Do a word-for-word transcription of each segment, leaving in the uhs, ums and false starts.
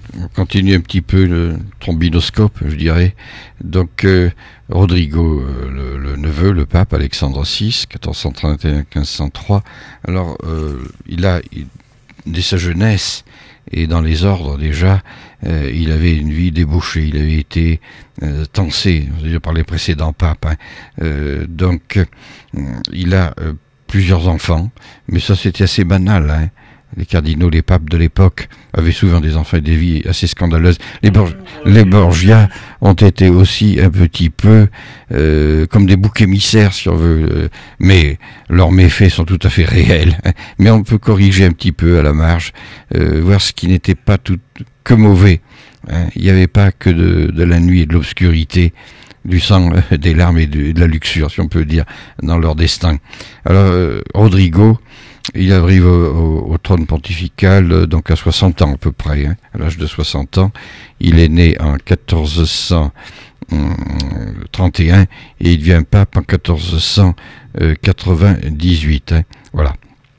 on continue un petit peu le trombinoscope, je dirais. Donc, euh, Rodrigo, euh, le, le neveu, le pape Alexandre six, quatorze cent trente et un à quinze cent trois. Alors, euh, il a, il, dès sa jeunesse et dans les ordres déjà, euh, il avait une vie débauchée. Il avait été euh, tensé, c'est-à-dire par les précédents papes. Hein. Euh, donc, euh, il a euh, plusieurs enfants, mais ça c'était assez banal. Hein. Les cardinaux, les papes de l'époque avaient souvent des enfants et des vies assez scandaleuses. Les, Bor- les Borgia ont été aussi un petit peu euh, comme des boucs émissaires, si on veut, euh, mais leurs méfaits sont tout à fait réels. Hein. Mais on peut corriger un petit peu à la marge, euh, voir ce qui n'était pas tout que mauvais. Hein. Il n'y avait pas que de, de la nuit et de l'obscurité, du sang, euh, des larmes et de, de la luxure, si on peut dire, dans leur destin. Alors, euh, Rodrigo, il arrive au, au, au trône pontifical euh, donc à soixante ans à peu près, hein, à l'âge de soixante ans. Il est né en quatorze cent trente et un et il devient pape en quatorze cent quatre-vingt-dix-huit. Hein, voilà.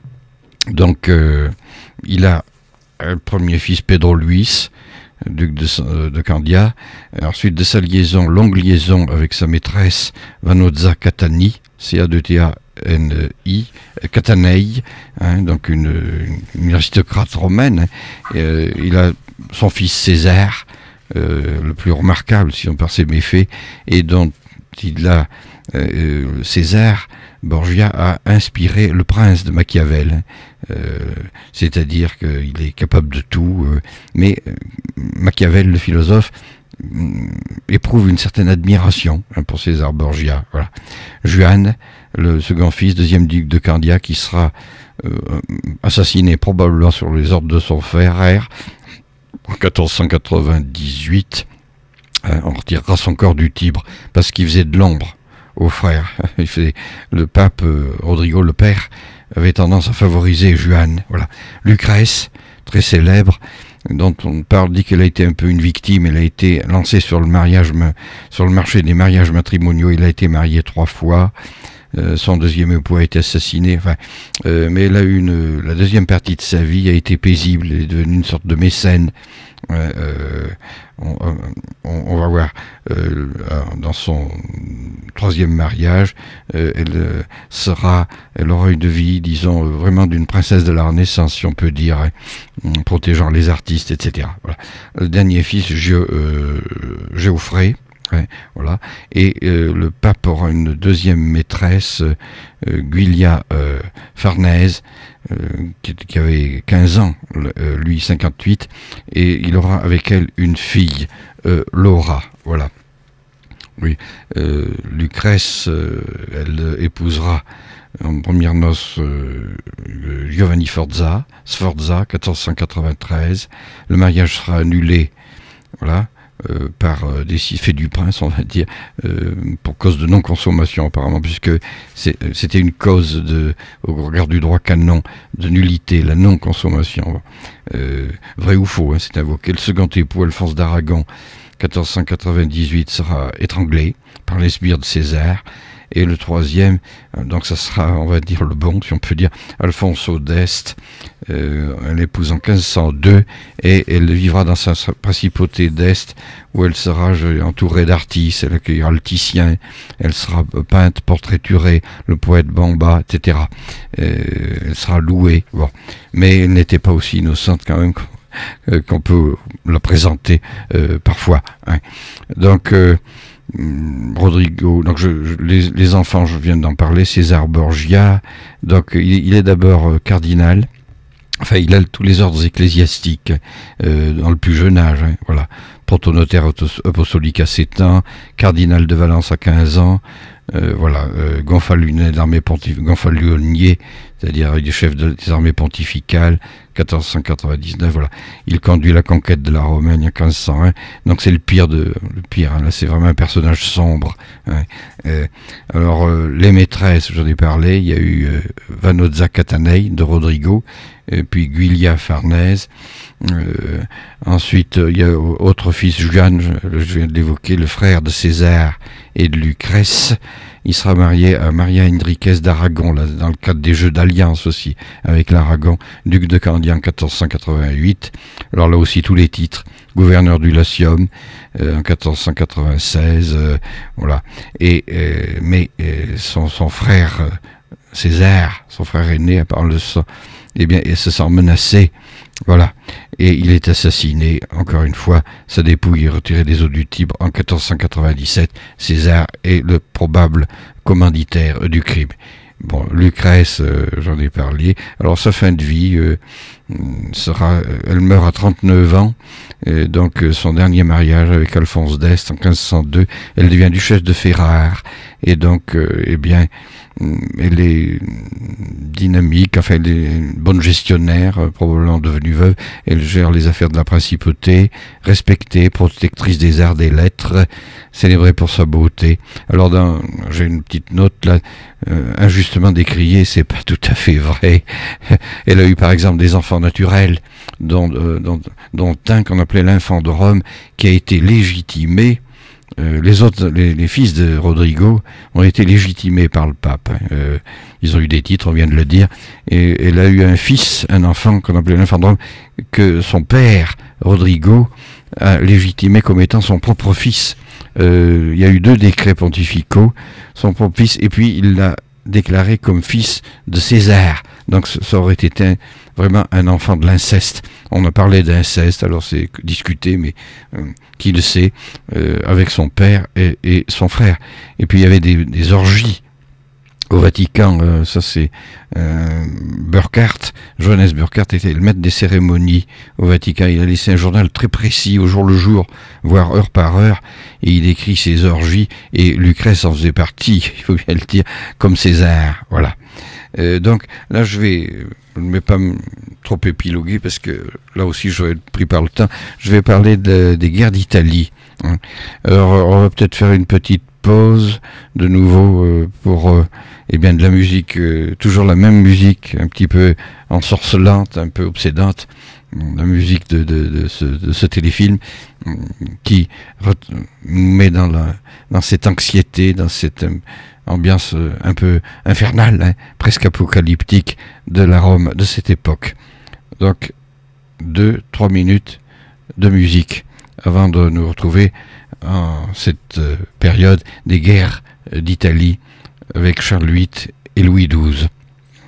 Donc euh, il a un premier fils, Pedro Luis, duc de, de Candia. Ensuite de sa liaison, longue liaison avec sa maîtresse Vannozza Catani, C A deux T A N I, Catanei, hein, donc une, une aristocrate romaine. Hein. Euh, il a son fils César, euh, le plus remarquable si on par ses méfaits, et dont il a euh, César Borgia a inspiré le prince de Machiavel, euh, c'est-à-dire qu'il est capable de tout, euh, mais euh, Machiavel, le philosophe, éprouve une certaine admiration hein, pour César Borgia. Voilà. Juan, le second fils, deuxième duc de Candia, qui sera euh, assassiné probablement sur les ordres de son frère en quatorze cent quatre-vingt-dix-huit. Hein, on retirera son corps du Tibre parce qu'il faisait de l'ombre aux frères. Il faisait, le pape euh, Rodrigo le père avait tendance à favoriser Juan. Voilà. Lucrèce, très célèbre, dont on parle, dit qu'elle a été un peu une victime. Elle a été lancée sur le mariage, sur le marché des mariages matrimoniaux. Il a été marié trois fois. Euh, son deuxième époux a été assassiné. Enfin, euh, mais elle a eu une, la deuxième partie de sa vie a été paisible. Elle est devenue une sorte de mécène. Euh, on, on, on va voir euh, dans son troisième mariage, euh, elle euh, sera, elle aura une vie, disons, euh, vraiment d'une princesse de la Renaissance, si on peut dire, hein, protégeant les artistes, et cetera. Voilà. Le dernier fils, Gé, euh, Géoffrey, ouais, voilà, et euh, le pape aura une deuxième maîtresse, euh, Giulia euh, Farnèse, euh, qui, qui avait quinze ans, euh, lui cinquante-huit, et il aura avec elle une fille, euh, Laura, voilà. Oui, euh, Lucrèce, euh, elle épousera en première noce euh, Giovanni Sforza, Sforza, quatorze cent quatre-vingt-treize. Le mariage sera annulé, voilà, euh, par euh, des faits du prince, on va dire, euh, pour cause de non-consommation apparemment, puisque c'est, c'était une cause de, au regard du droit canon, de nullité, la non-consommation. Euh, vrai ou faux, hein, c'est invoqué. Le second époux, Alphonse d'Aragon, quatorze cent quatre-vingt-dix-huit, sera étranglé par les sbires de César. Et le troisième, donc ça sera, on va dire, le bon, si on peut dire, Alfonso d'Este, euh, elle épouse en quinze cent deux, et elle vivra dans sa principauté d'Este, où elle sera entourée d'artistes, elle accueillera le Titien, elle sera peinte, portraiturée, le poète Bamba, et cetera. Euh, elle sera louée, bon. Mais elle n'était pas aussi innocente quand même qu'on peut la présenter euh, parfois. Hein. Donc, euh, Rodrigo, donc je, je, les, les enfants, je viens d'en parler, César Borgia, donc il, il est d'abord euh, cardinal, enfin il a tous les ordres ecclésiastiques euh, dans le plus jeune âge, hein, voilà, protonotaire apostolique à sept ans, cardinal de Valence à quinze ans, euh, voilà, euh, gonfalonier d'armée pontificale, gonfalonier, c'est-à-dire il est chef de, des armées pontificales, quatorze cent quatre-vingt-dix-neuf, voilà. Il conduit la conquête de la Romagne en quinze cent un, donc c'est le pire de, le pire, hein, là c'est vraiment un personnage sombre. Hein. Euh, alors, euh, les maîtresses, j'en ai parlé, il y a eu euh, Vannozza Catanei de Rodrigo, et puis Giulia Farnèse, euh, ensuite il y a autre fils, Juan, je, je viens de l'évoquer, le frère de César et de Lucrèce, il sera marié à Maria Enriquez d'Aragon, là, dans le cadre des Jeux d'Alliance aussi, avec l'Aragon, duc de Candie en quatorze cent quatre-vingt-huit. Alors là aussi, tous les titres, gouverneur du Latium euh, en quatorze cent quatre-vingt-seize, euh, voilà. Et, euh, mais euh, son, son frère euh, Césaire, son frère aîné, par le sang, eh bien, il se sent menacé. Voilà, et il est assassiné, encore une fois, sa dépouille est retirée des eaux du Tibre en quatorze cent quatre-vingt-dix-sept. César est le probable commanditaire du crime. Bon, Lucrèce, euh, j'en ai parlé. Alors sa fin de vie euh, sera, elle meurt à trente-neuf ans, et donc euh, son dernier mariage avec Alphonse d'Este en quinze cent deux, elle devient duchesse de Ferrare, et donc, euh, eh bien, elle est dynamique, enfin elle est une bonne gestionnaire, euh, probablement devenue veuve, elle gère les affaires de la principauté, respectée, protectrice des arts, des lettres, célébrée pour sa beauté. Alors dans, j'ai une petite note là, euh, injustement décriée, c'est pas tout à fait vrai. Elle a eu par exemple des enfants naturels, dont, euh, dont, dont un qu'on appelait l'Infant de Rome, qui a été légitimé. Euh, les autres, les, les fils de Rodrigo ont été légitimés par le pape. Euh, ils ont eu des titres, on vient de le dire. Et elle a eu un fils, un enfant qu'on appelait l'Infant de Rome, que son père, Rodrigo, a légitimé comme étant son propre fils. Euh, il y a eu deux décrets pontificaux, son propre fils, et puis il l'a déclaré comme fils de César. Donc ça aurait été un, vraiment un enfant de l'inceste. On a parlé d'inceste, alors c'est discuté, mais euh, qui le sait, euh, avec son père et, et son frère. Et puis il y avait des, des orgies au Vatican, euh, ça c'est euh, Burckhardt, Johannes Burckhardt était le maître des cérémonies au Vatican. Il a laissé un journal très précis, au jour le jour, voire heure par heure, et il écrit ses orgies, et Lucrèce en faisait partie, il faut bien le dire, comme César, voilà. Euh, donc là je vais, je ne vais pas m- trop épiloguer parce que là aussi je vais être pris par le temps. Je vais parler de, des guerres d'Italie. Hein. Alors on va peut-être faire une petite pause de nouveau euh, pour euh, eh bien de la musique, euh, toujours la même musique, un petit peu ensorcelante, un peu obsédante, la musique de, de, de, ce, de ce téléfilm qui nous met dans, la, dans cette anxiété, dans cette ambiance un peu infernale, hein, presque apocalyptique de la Rome de cette époque. Donc, deux, trois minutes de musique avant de nous retrouver en cette période des guerres d'Italie avec Charles huit et Louis douze.